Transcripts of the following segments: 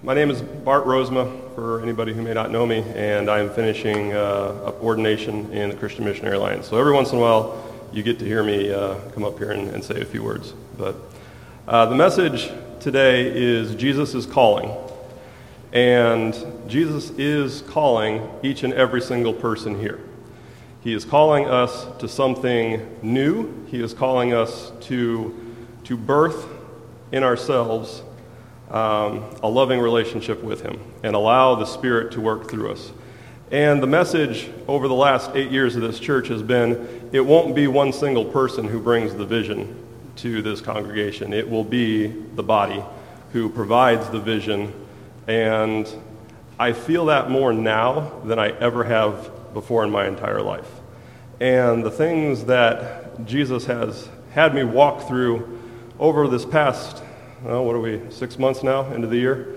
My name is Bart Rosema, for anybody who may not know me, and I'm finishing ordination in the Christian Missionary Alliance. So every once in a while, you get to hear me come up here and say a few words. But the message today is Jesus is calling. And Jesus is calling each and every single person here. He is calling us to something new. He is calling us to birth in ourselves a loving relationship with Him and allow the Spirit to work through us. And the message over the last 8 years of this church has been, it won't be one single person who brings the vision to this congregation. It will be the body who provides the vision. And I feel that more now than I ever have before in my entire life. And the things that Jesus has had me walk through over this past, 6 months now into the year?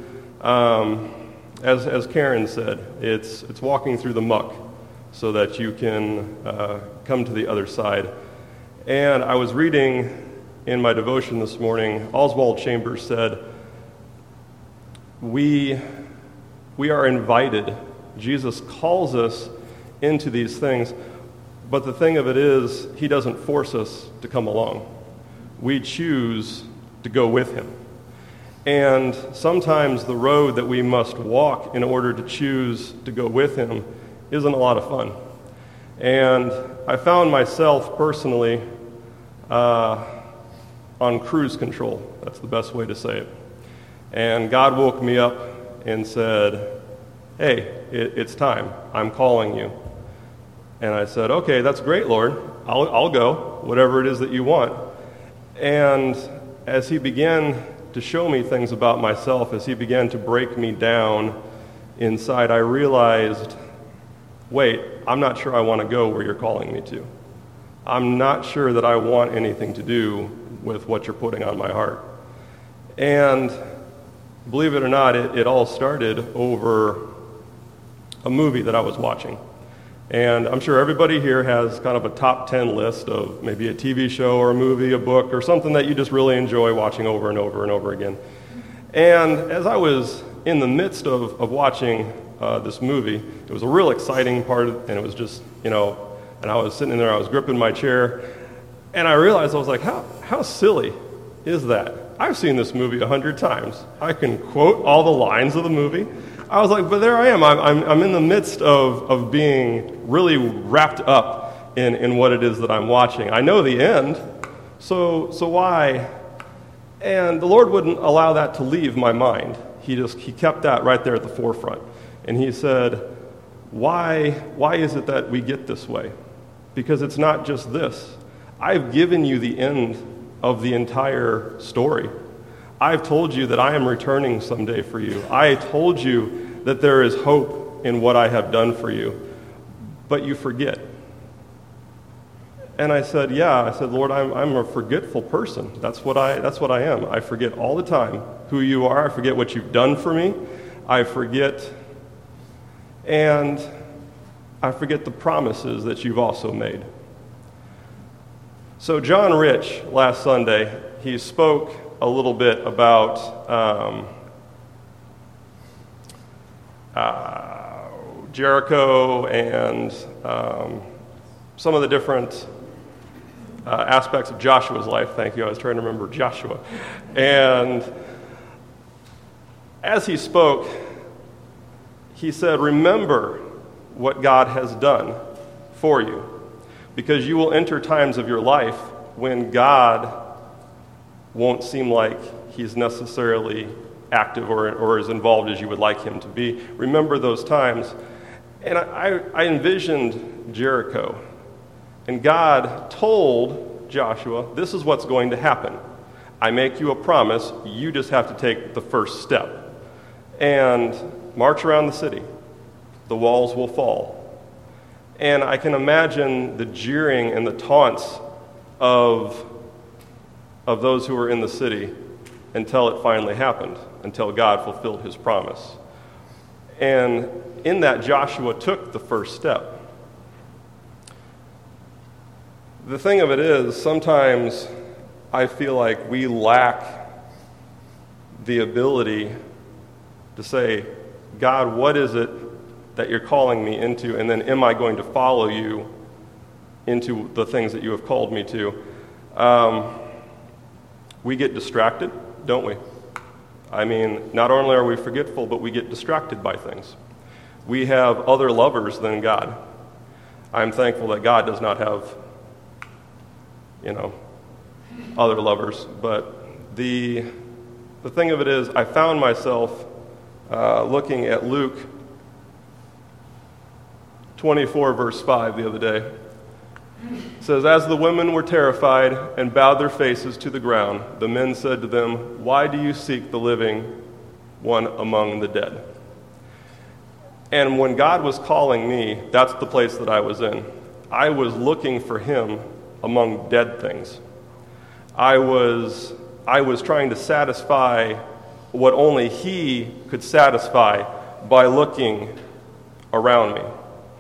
As Karen said, it's walking through the muck so that you can come to the other side. And I was reading in my devotion this morning, Oswald Chambers said, we are invited. Jesus calls us into these things, but the thing of it is, He doesn't force us to come along. We choose to go with Him. And sometimes the road that we must walk in order to choose to go with Him isn't a lot of fun. And I found myself personally on cruise control. That's the best way to say it. And God woke me up and said, hey, it's time. I'm calling you. And I said, okay, that's great, Lord. I'll go, whatever it is that you want. And as He began to show me things about myself, as He began to break me down inside, I realized, wait, I'm not sure I want to go where you're calling me to. I'm not sure that I want anything to do with what you're putting on my heart. And believe it or not, it all started over a movie that I was watching. And I'm sure everybody here has kind of a top 10 list of maybe a TV show or a movie, a book, or something that you just really enjoy watching over and over and over again. And as I was in the midst of watching this movie, it was a real exciting part, and it was just, and I was sitting in there, I was gripping my chair, and I realized, I was like, how silly is that? I've seen this movie 100 times. I can quote all the lines of the movie. I was like, but there I am. I'm in the midst of being really wrapped up in what it is that I'm watching. I know the end, so why? And the Lord wouldn't allow that to leave my mind. He kept that right there at the forefront. And He said, why is it that we get this way? Because it's not just this. I've given you the end of the entire story. I've told you that I am returning someday for you. I told you that there is hope in what I have done for you, but you forget. And I said, Lord, I'm a forgetful person. That's what I am. I forget all the time who you are. I forget what you've done for me. I forget the promises that you've also made. So John Rich, last Sunday, he spoke a little bit about Jericho and some of the different aspects of Joshua's life. Thank you. I was trying to remember Joshua. And as he spoke, he said, remember what God has done for you, because you will enter times of your life when God won't seem like He's necessarily active or as involved as you would like Him to be. Remember those times. And I envisioned Jericho. And God told Joshua, this is what's going to happen. I make you a promise. You just have to take the first step. And march around the city. The walls will fall. And I can imagine the jeering and the taunts of those who were in the city until it finally happened, until God fulfilled His promise. And in that, Joshua took the first step. The thing of it is, sometimes I feel like we lack the ability to say, God, what is it that you're calling me into? And then am I going to follow you into the things that you have called me to? We get distracted, don't we? I mean, not only are we forgetful, but we get distracted by things. We have other lovers than God. I'm thankful that God does not have, other lovers. But the thing of it is, I found myself looking at Luke 24, verse 5 the other day. It says, as the women were terrified and bowed their faces to the ground, the men said to them, why do you seek the living one among the dead? And when God was calling me, that's the place that I was in. I was looking for him among dead things. I was trying to satisfy what only he could satisfy by looking around me.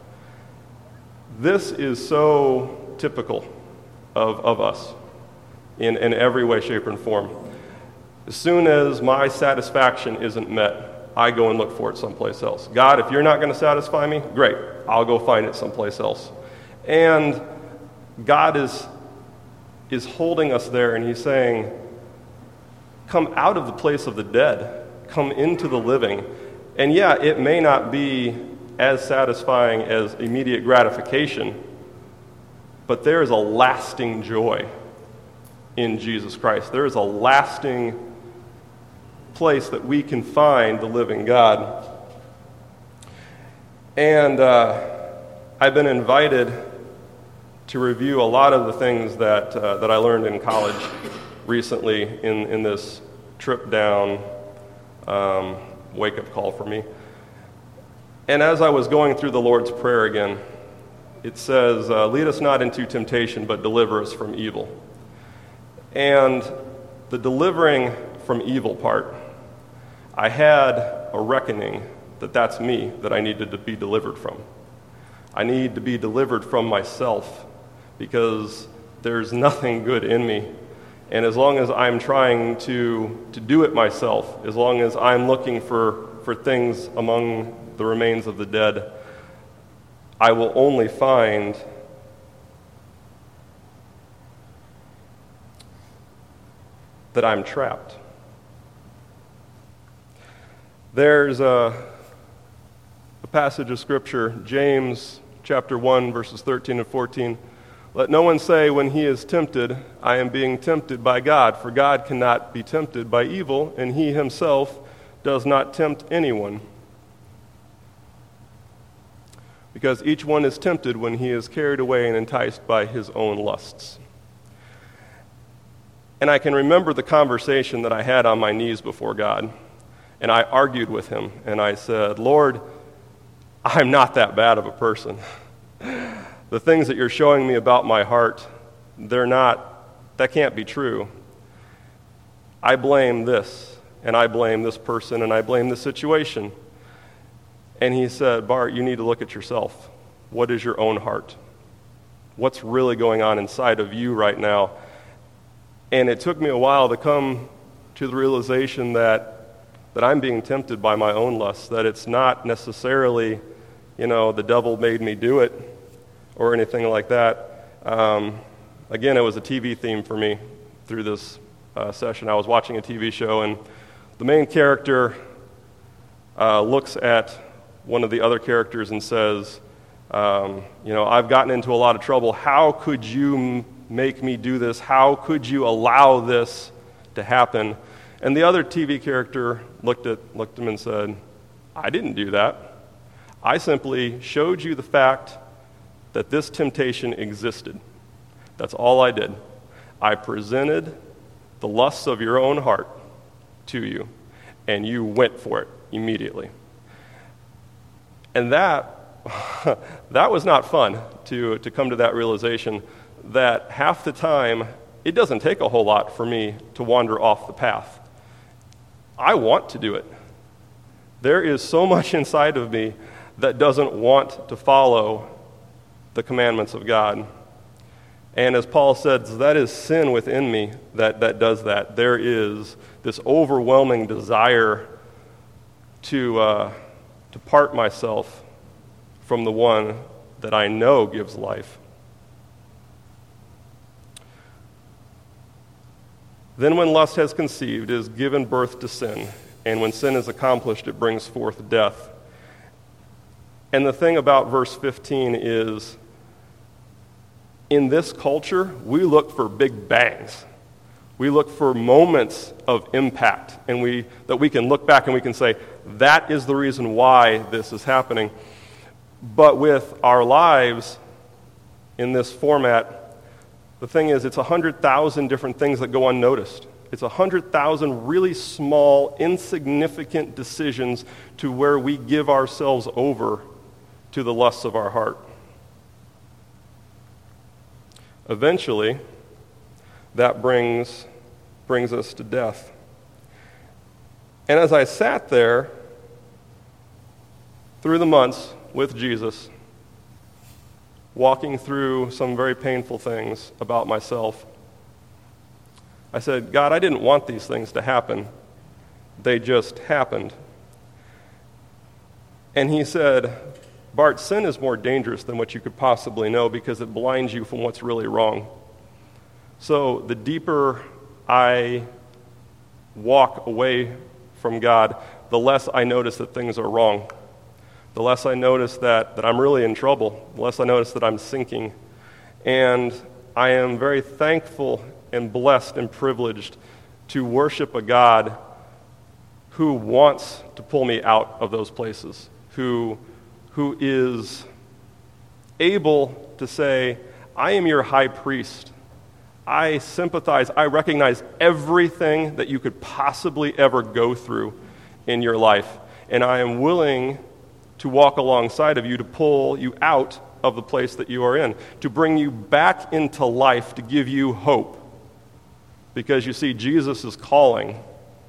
This is so typical of us in every way, shape, and form. As soon as my satisfaction isn't met, I go and look for it someplace else. God, if you're not going to satisfy me, great, I'll go find it someplace else. And God is holding us there, and he's saying, come out of the place of the dead, come into the living. And yeah, it may not be as satisfying as immediate gratification, but there is a lasting joy in Jesus Christ. There is a lasting place that we can find the living God. And I've been invited to review a lot of the things that I learned in college recently in this trip down, wake-up call for me. And as I was going through the Lord's Prayer again, it says, lead us not into temptation, but deliver us from evil. And the delivering from evil part, I had a reckoning that that's me that I needed to be delivered from. I need to be delivered from myself because there's nothing good in me. And as long as I'm trying to do it myself, as long as I'm looking for things among the remains of the dead, I will only find that I'm trapped. There's a passage of Scripture, James chapter 1, verses 13 and 14. Let no one say when he is tempted, I am being tempted by God, for God cannot be tempted by evil, and he himself does not tempt anyone. Because each one is tempted when he is carried away and enticed by his own lusts. And I can remember the conversation that I had on my knees before God. And I argued with him, and I said, Lord, I'm not that bad of a person. The things that you're showing me about my heart, that can't be true. I blame this, and I blame this person, and I blame this situation. And he said, Bart, you need to look at yourself. What is your own heart? What's really going on inside of you right now? And it took me a while to come to the realization that I'm being tempted by my own lusts, that it's not necessarily, the devil made me do it or anything like that. Again, it was a TV theme for me through this session. I was watching a TV show, and the main character looks at one of the other characters and says, I've gotten into a lot of trouble. How could you make me do this? How could you allow this to happen? And the other TV character looked at him and said, I didn't do that. I simply showed you the fact that this temptation existed. That's all I did. I presented the lusts of your own heart to you, and you went for it immediately. And that was not fun to come to that realization that half the time, it doesn't take a whole lot for me to wander off the path. I want to do it. There is so much inside of me that doesn't want to follow the commandments of God. And as Paul says, that is sin within me that does that. There is this overwhelming desire to part myself from the one that I know gives life. Then when lust has conceived, it has given birth to sin, and when sin is accomplished, it brings forth death. And the thing about verse 15 is, in this culture, we look for big bangs. We look for moments of impact, and that we can look back and we can say, that is the reason why this is happening. But with our lives in this format, the thing is, it's 100,000 different things that go unnoticed. It's 100,000 really small, insignificant decisions to where we give ourselves over to the lusts of our heart. Eventually, that brings us to death. And as I sat there through the months with Jesus, walking through some very painful things about myself, I said, God, I didn't want these things to happen. They just happened. And he said, Bart, sin is more dangerous than what you could possibly know because it blinds you from what's really wrong. So the deeper I walk away from God, the less I notice that things are wrong. The less I notice that I'm really in trouble, the less I notice that I'm sinking. And I am very thankful and blessed and privileged to worship a God who wants to pull me out of those places, who is able to say, I am your high priest. I sympathize, I recognize everything that you could possibly ever go through in your life, and I am willing to walk alongside of you to pull you out of the place that you are in, to bring you back into life, to give you hope. Because you see, Jesus is calling.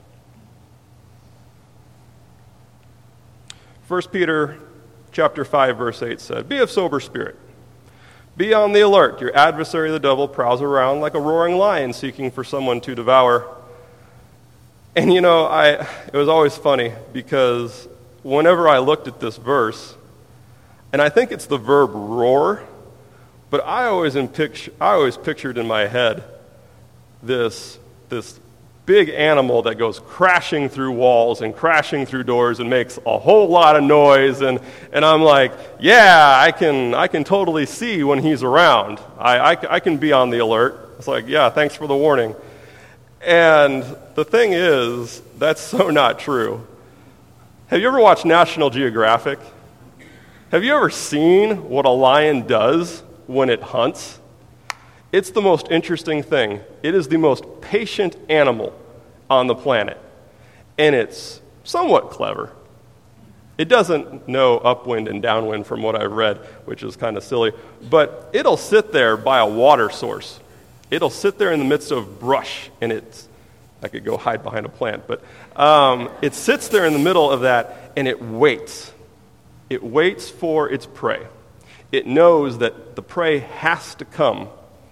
1 Peter chapter 5, verse 8 said, Be of sober spirit. Be on the alert. Your adversary, the devil, prowls around like a roaring lion seeking for someone to devour. And it was always funny because whenever I looked at this verse, and I think it's the verb roar, but I always pictured in my head this big animal that goes crashing through walls and crashing through doors and makes a whole lot of noise, and I'm like, yeah, I can totally see when he's around. I can be on the alert. It's like, yeah, thanks for the warning. And the thing is, that's so not true. Have you ever watched National Geographic? Have you ever seen what a lion does when it hunts? It's the most interesting thing. It is the most patient animal on the planet. And it's somewhat clever. It doesn't know upwind and downwind from what I've read, which is kind of silly. But it'll sit there by a water source. It'll sit there in the midst of brush, and I could go hide behind a plant, but it sits there in the middle of that, and it waits. It waits for its prey. It knows that the prey has to come.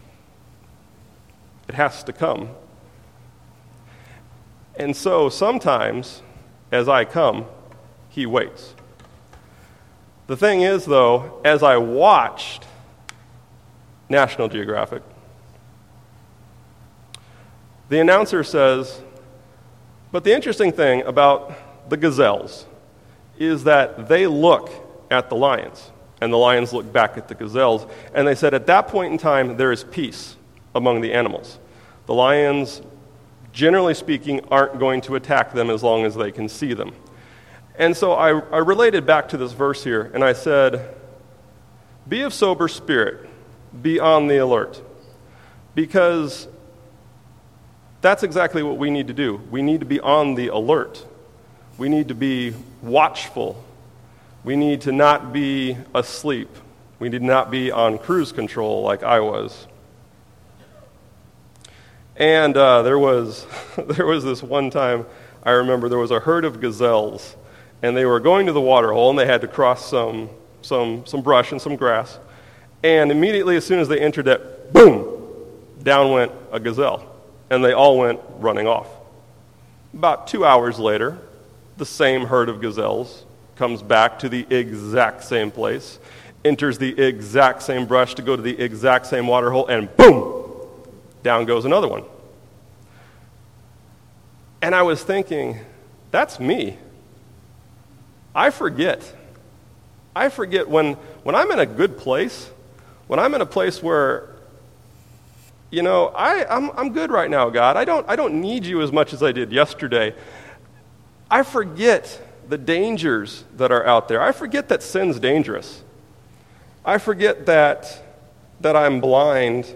It has to come. And so sometimes, as I come, he waits. The thing is, though, as I watched National Geographic, the announcer says, but the interesting thing about the gazelles is that they look at the lions, and the lions look back at the gazelles, and they said at that point in time, there is peace among the animals. The lions, generally speaking, aren't going to attack them as long as they can see them. And so I related back to this verse here, and I said, be of sober spirit, be on the alert, because that's exactly what we need to do. We need to be on the alert. We need to be watchful. We need to not be asleep. We need to not be on cruise control like I was. And there was this one time, I remember there was a herd of gazelles, and they were going to the water hole, and they had to cross some brush and some grass. And immediately, as soon as they entered it, boom, down went a gazelle. And they all went running off. About 2 hours later, the same herd of gazelles, comes back to the exact same place, enters the exact same brush to go to the exact same water hole, and boom, down goes another one. And I was thinking, that's me. I forget when I'm in a good place, when I'm in a place where, I'm good right now, God. I don't need you as much as I did yesterday. I forget the dangers that are out there. I forget that sin's dangerous. I forget that I'm blind,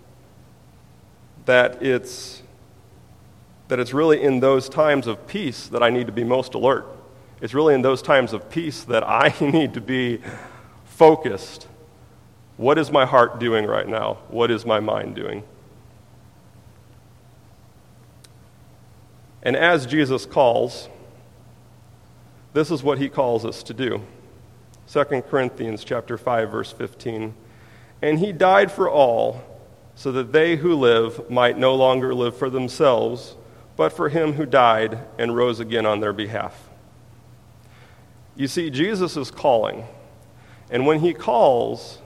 that it's really in those times of peace that I need to be most alert. It's really in those times of peace that I need to be focused. What is my heart doing right now? What is my mind doing? And as Jesus calls, this is what he calls us to do. 2 Corinthians chapter 5, verse 15. And he died for all, so that they who live might no longer live for themselves, but for him who died and rose again on their behalf. You see, Jesus is calling. And when he calls,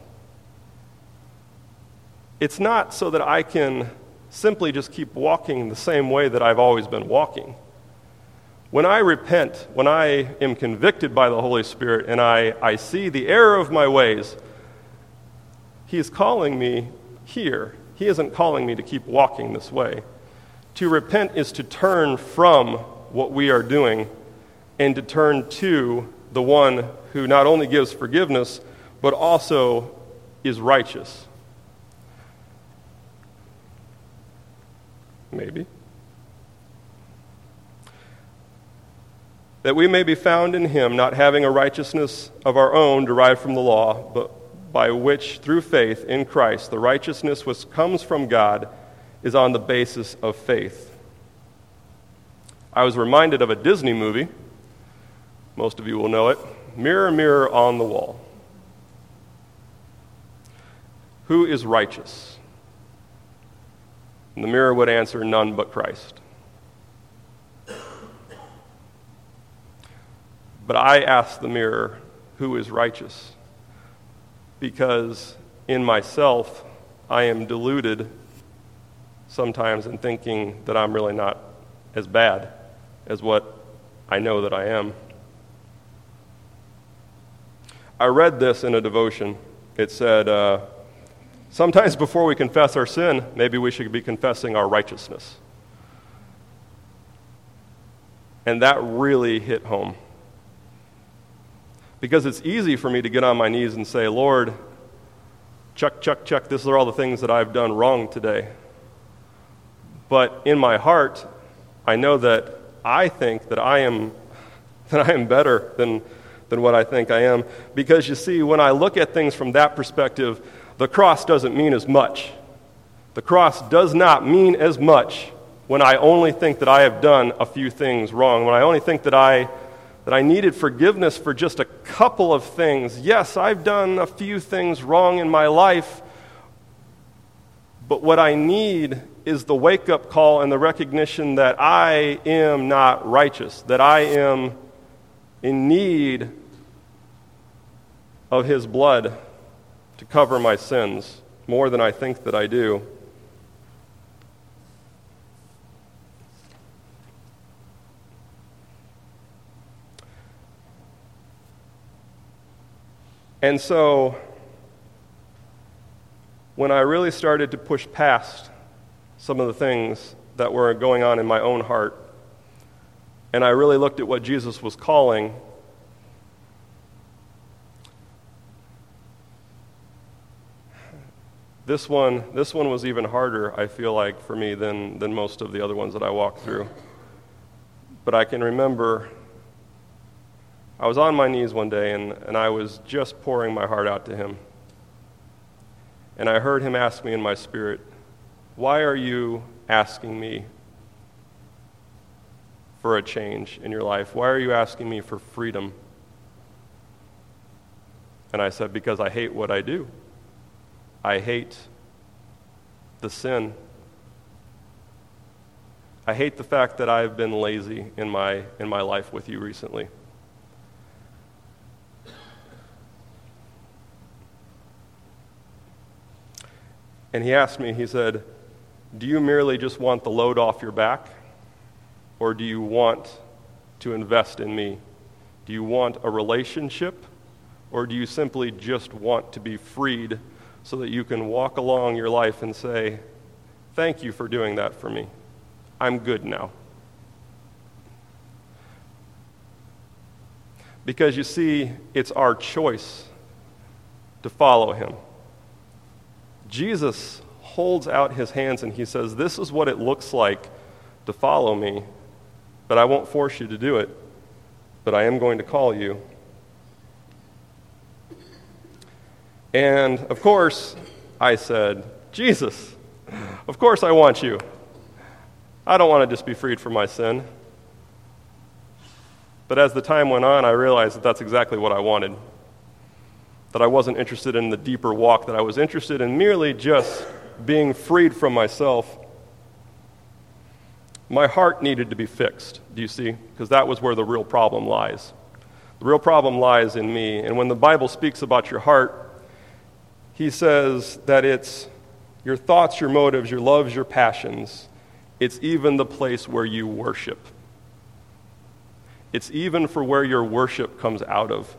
it's not so that I can simply just keep walking the same way that I've always been walking. When I repent, when I am convicted by the Holy Spirit and I see the error of my ways, he is calling me here. He isn't calling me to keep walking this way. To repent is to turn from what we are doing and to turn to the one who not only gives forgiveness, but also is righteous. Maybe. That we may be found in him, not having a righteousness of our own derived from the law, but by which, through faith in Christ, the righteousness which comes from God is on the basis of faith. I was reminded of a Disney movie. Most of you will know it. Mirror, mirror on the wall. Who is righteous? And the mirror would answer, none but Christ. But I ask the mirror, who is righteous? Because in myself, I am deluded sometimes in thinking that I'm really not as bad as what I know that I am. I read this in a devotion. It said, sometimes before we confess our sin, maybe we should be confessing our righteousness. And that really hit home. Because it's easy for me to get on my knees and say, Lord, check, this are all the things that I've done wrong today. But in my heart, I know that I think that I am better than what I think I am. Because you see, when I look at things from that perspective, the cross doesn't mean as much. The cross does not mean as much when I only think that I have done a few things wrong, when I only think that I needed forgiveness for just a couple of things. Yes, I've done a few things wrong in my life, but what I need is the wake-up call and the recognition that I am not righteous, that I am in need of his blood to cover my sins more than I think that I do. And so, when I really started to push past some of the things that were going on in my own heart, and I really looked at what Jesus was calling, this one was even harder, I feel like, for me than most of the other ones that I walked through. But I can remember I was on my knees one day, and I was just pouring my heart out to him. And I heard him ask me in my spirit, why are you asking me for a change in your life? Why are you asking me for freedom? And I said, because I hate what I do. I hate the sin. I hate the fact that I've been lazy in my life with you recently. And he asked me, he said, do you merely just want the load off your back? Or do you want to invest in me? Do you want a relationship? Or do you simply just want to be freed so that you can walk along your life and say, thank you for doing that for me. I'm good now. Because you see, it's our choice to follow him. Jesus holds out his hands and he says, this is what it looks like to follow me, but I won't force you to do it, but I am going to call you. And of course, I said, Jesus, of course I want you. I don't want to just be freed from my sin. But as the time went on, I realized that that's exactly what I wanted. That I wasn't interested in the deeper walk, that I was interested in merely just being freed from myself. My heart needed to be fixed, do you see? Because that was where the real problem lies. The real problem lies in me. And when the Bible speaks about your heart, he says that it's your thoughts, your motives, your loves, your passions. It's even the place where you worship. It's even for where your worship comes out of.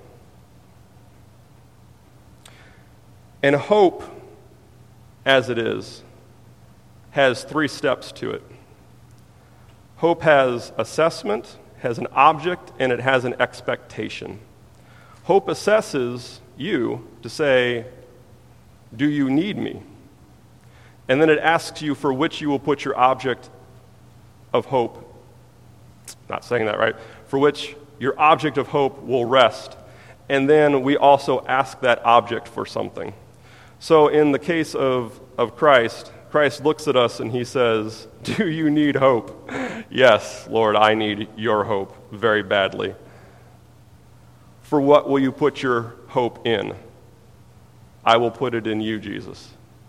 And hope, as it is, has 3 steps to it. Hope has assessment, has an object, and it has an expectation. Hope assesses you to say, do you need me? And then it asks you for which you will put your object of hope. Not saying that right. For which your object of hope will rest. And then we also ask that object for something. So in the case of Christ, Christ looks at us and he says, do you need hope? Yes, Lord, I need your hope very badly. For what will you put your hope in? I will put it in you, Jesus.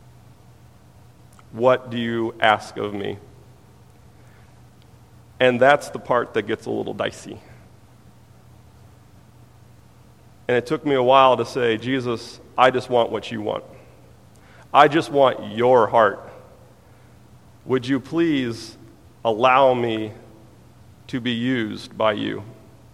What do you ask of me? And that's the part that gets a little dicey. And it took me a while to say, Jesus, I just want what you want. I just want your heart. Would you please allow me to be used by you?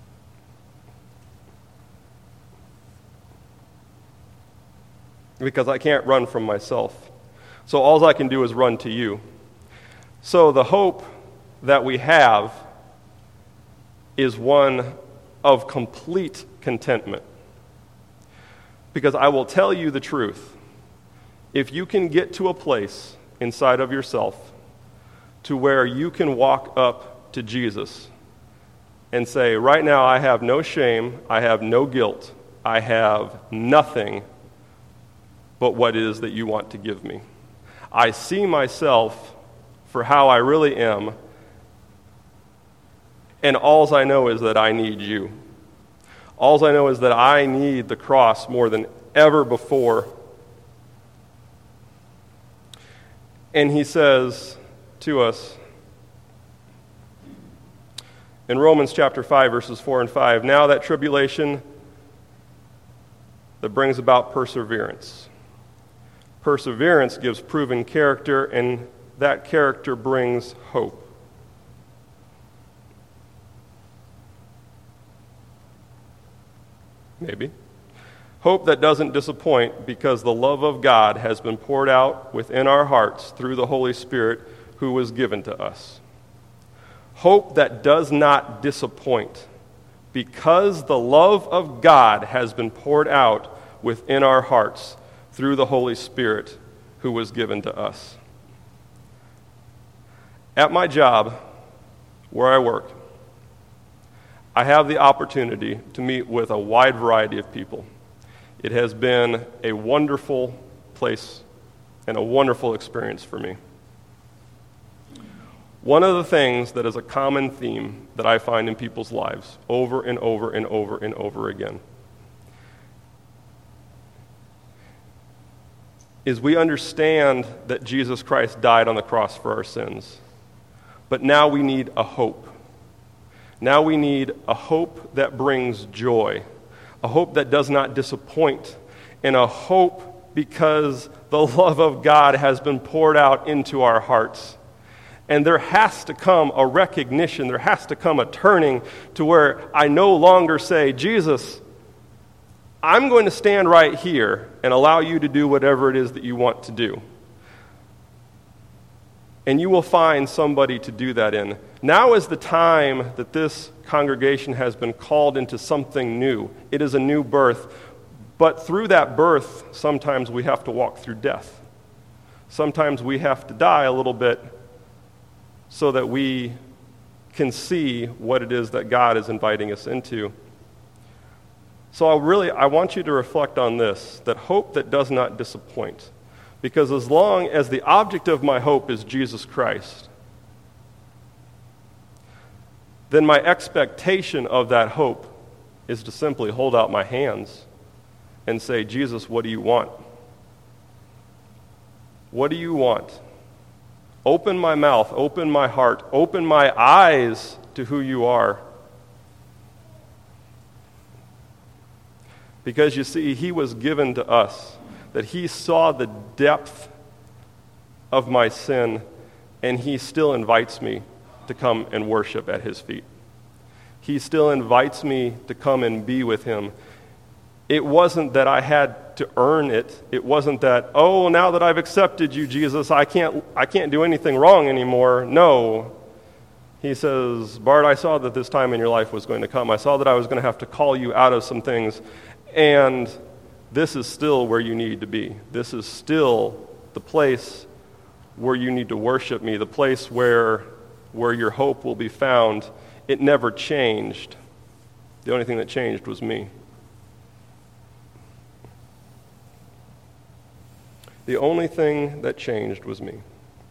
Because I can't run from myself. So all I can do is run to you. So the hope that we have is one of complete contentment. Because I will tell you the truth. If you can get to a place inside of yourself to where you can walk up to Jesus and say, right now I have no shame, I have no guilt, I have nothing but what it is that you want to give me. I see myself for how I really am, and all I know is that I need you. All I know is that I need the cross more than ever before. And he says to us in Romans chapter 5, verses 4 and 5, now that tribulation that brings about perseverance. Perseverance gives proven character, and that character brings hope. Maybe. Hope that doesn't disappoint because the love of God has been poured out within our hearts through the Holy Spirit who was given to us. Hope that does not disappoint because the love of God has been poured out within our hearts through the Holy Spirit who was given to us. At my job, where I work, I have the opportunity to meet with a wide variety of people. It has been a wonderful place and a wonderful experience for me. One of the things that is a common theme that I find in people's lives over and over and over and over again is we understand that Jesus Christ died on the cross for our sins. But now we need a hope. Now we need a hope that brings joy, a hope that does not disappoint, and a hope because the love of God has been poured out into our hearts. And there has to come a recognition, there has to come a turning to where I no longer say, Jesus, I'm going to stand right here and allow you to do whatever it is that you want to do. And you will find somebody to do that in. Now is the time that this congregation has been called into something new. It is a new birth. But through that birth, sometimes we have to walk through death. Sometimes we have to die a little bit so that we can see what it is that God is inviting us into. So I want you to reflect on this, that hope that does not disappoint. Because as long as the object of my hope is Jesus Christ, then my expectation of that hope is to simply hold out my hands and say, Jesus, what do you want? What do you want? Open my mouth, open my heart, open my eyes to who you are. Because you see, he was given to us, that he saw the depth of my sin, and he still invites me to come and worship at his feet. He still invites me to come and be with him. It wasn't that I had to earn it. It wasn't that, oh, now that I've accepted you, Jesus, I can't do anything wrong anymore. No. He says, Bart, I saw that this time in your life was going to come. I saw that I was going to have to call you out of some things, and this is still where you need to be. This is still the place where you need to worship me, the place where your hope will be found. It never changed. The only thing that changed was me. The only thing that changed was me.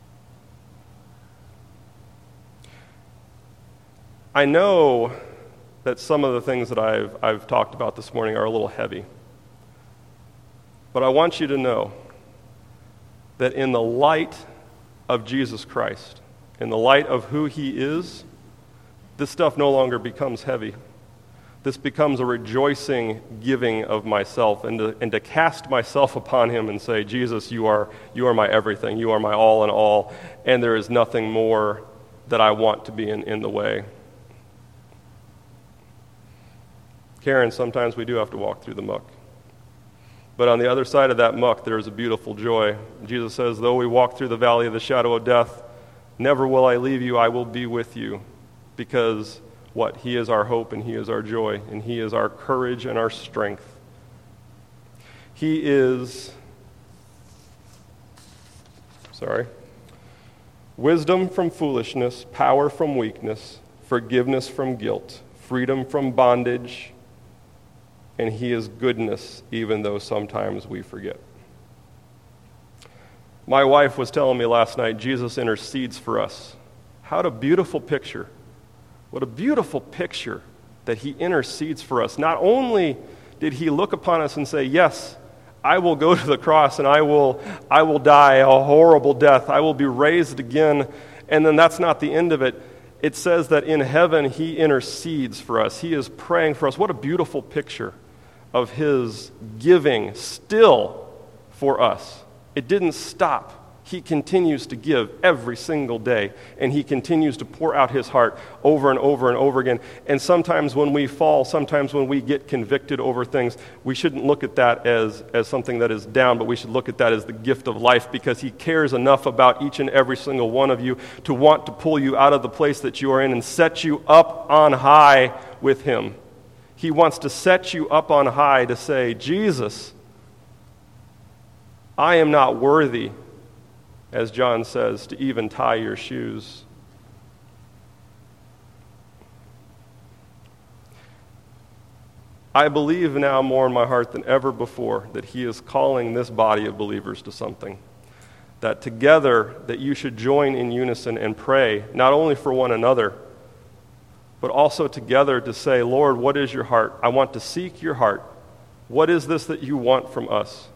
I know that some of the things that I've talked about this morning are a little heavy. But I want you to know that in the light of Jesus Christ, in the light of who he is, this stuff no longer becomes heavy. This becomes a rejoicing giving of myself and to cast myself upon him and say, Jesus, you are my everything. You are my all in all, and there is nothing more that I want to be in the way. Karen, sometimes we do have to walk through the muck. But on the other side of that muck, there is a beautiful joy. Jesus says, though we walk through the valley of the shadow of death, never will I leave you, I will be with you. Because what? He is our hope and he is our joy and he is our courage and our strength. He is, wisdom from foolishness, power from weakness, forgiveness from guilt, freedom from bondage, and he is goodness, even though sometimes we forget. My wife was telling me last night, Jesus intercedes for us. What a beautiful picture. What a beautiful picture that he intercedes for us. Not only did he look upon us and say, yes, I will go to the cross and I will die a horrible death. I will be raised again. And then that's not the end of it. It says that in heaven he intercedes for us. He is praying for us. What a beautiful picture of his giving still for us. It didn't stop. He continues to give every single day, and he continues to pour out his heart over and over and over again. And sometimes when we fall, sometimes when we get convicted over things, we shouldn't look at that as something that is down, but we should look at that as the gift of life, because he cares enough about each and every single one of you to want to pull you out of the place that you are in and set you up on high with him. He wants to set you up on high to say, Jesus, I am not worthy, as John says, to even tie your shoes. I believe now more in my heart than ever before that he is calling this body of believers to something. That together, that you should join in unison and pray, not only for one another, but also together to say, Lord, what is your heart? I want to seek your heart. What is this that you want from us?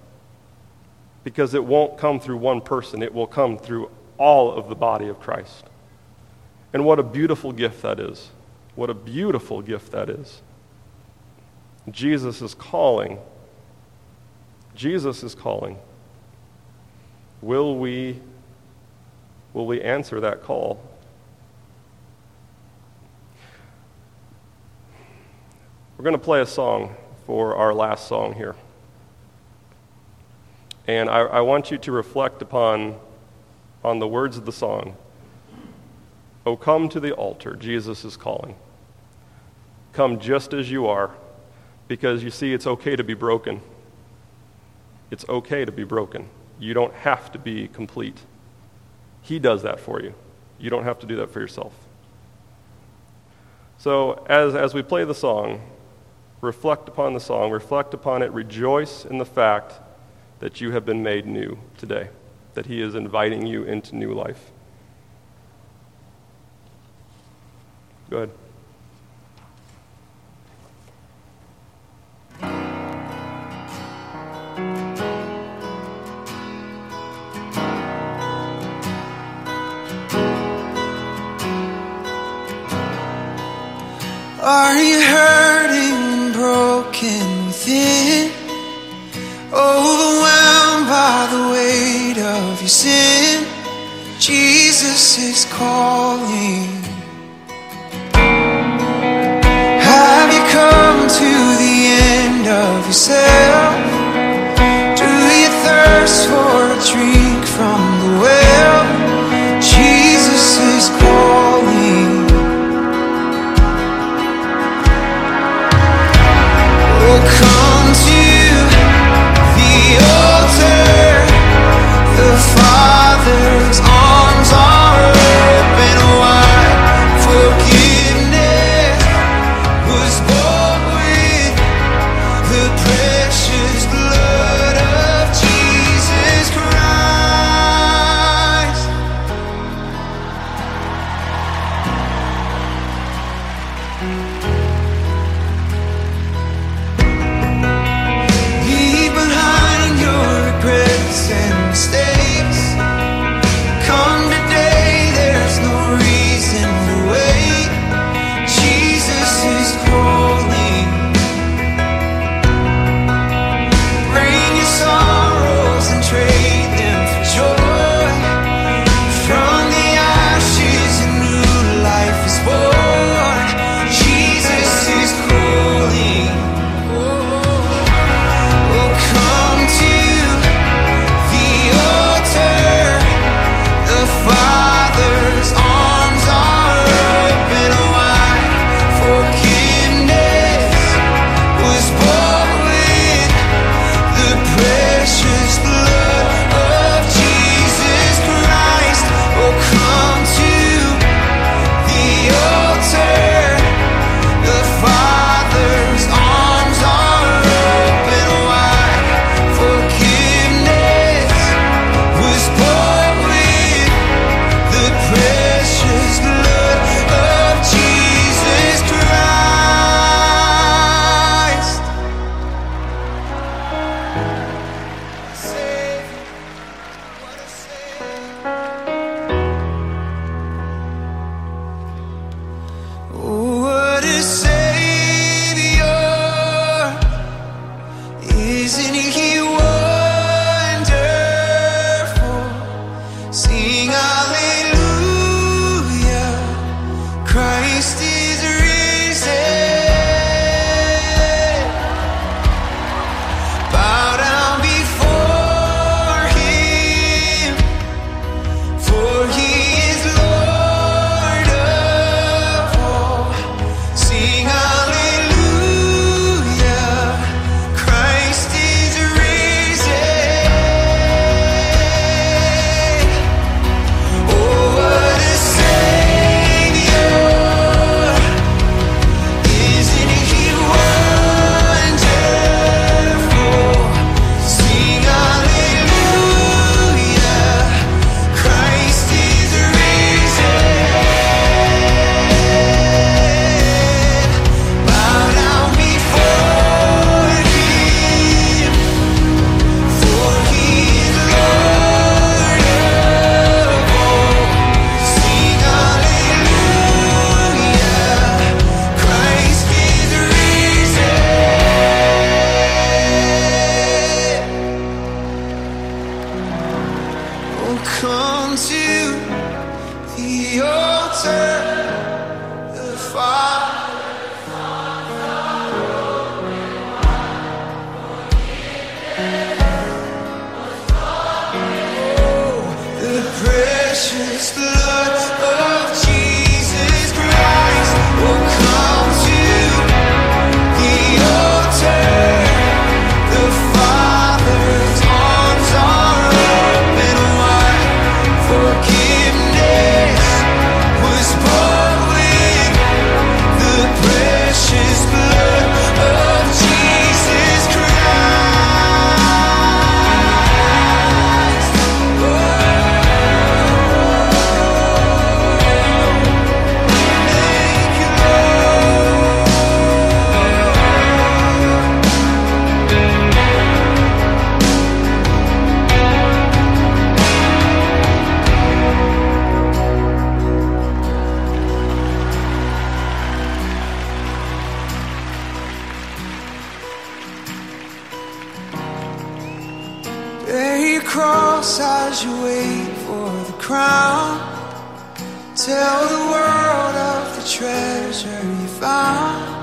Because it won't come through one person. It will come through all of the body of Christ. And what a beautiful gift that is. What a beautiful gift that is. Jesus is calling. Jesus is calling. Will we answer that call? We're going to play a song for our last song here. And I want you to reflect on the words of the song. Oh, come to the altar, Jesus is calling. Come just as you are, because you see, it's okay to be broken. It's okay to be broken. You don't have to be complete. He does that for you. You don't have to do that for yourself. So as we play the song, reflect upon the song, reflect upon it, rejoice in the fact that you have been made new today, that he is inviting you into new life. Go ahead. Are you hurting, broken within? Overwhelmed by the weight of your sin? Jesus is calling. Have you come to the end of yourself? Do you thirst for a drink from the well? Jesus is calling. Oh, come to the altar. The Father's arms are open wide. Forgiveness was bought with the presence. cross as you wait for the crown. Tell the world of the treasure you found.